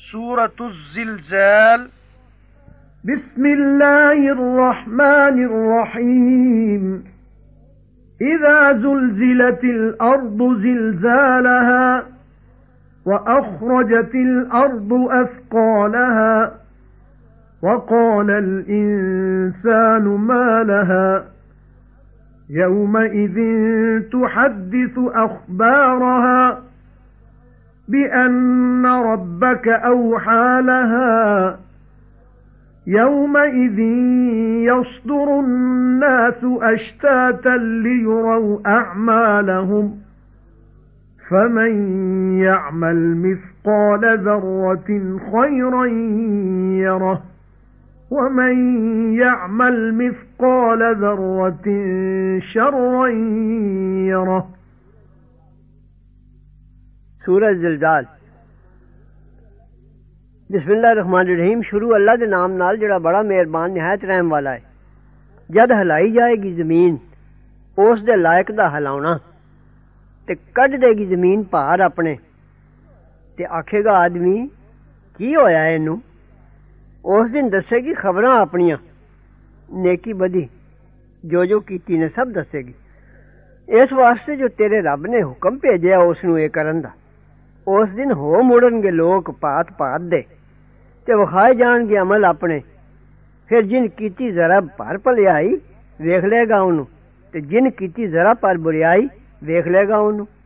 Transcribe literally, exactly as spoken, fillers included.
सूरतुज़ ज़िलज़ाल। बिस्मिल्लाहिर रहमानिर रहीम। इज़ा ज़ुलज़िलतिल अर्दु ज़िलज़ालहा व अख़रजतिल अर्दु अस्क़ालहा व क़ालल इंसानु मा लहा यौमइज़िन तुहद्दिसु अख़बारहा बिअन्न रब्बक औहा लहा यौमइज़िन यस्दुरुन्नासु अश्तातन लियुरौ अअमालहुम फमन यअमल मिस्क़ाल ज़र्रतिन खैरन यरह वमन यअमल मिस्क़ाल ज़र्रतिन शर्रन यरह। सूरह ज़िलज़ाल। बिस्मिल्लाहिर्रहमानिर्रहीम। शुरू अल्लाह दे नाम नाल जिहड़ा बड़ा मेहरबान निहायत रहम वाला है। जद हिलाई जाएगी जमीन उस दे लायक दा हिलाउणा ते कढ देगी जमीन भार अपने ते आखेगा आदमी की होया इनू। उस दिन दसेगी खबरां अपनियां नेकी बदी जो जो कीती ने सब दसेगी। इस वास्ते जो तेरे रब ने हुक्म भेजिया उसनू ये करन दा। उस दिन हो मुड़नगे लोग भात भात दे ते विखाए जाणगे अमल अपने। फिर जिन कीती जरा भर भलियाई वेख लेगा उन्नू ते जिन कीती जरा पर बुरियाई वेख लेगा उन्नू।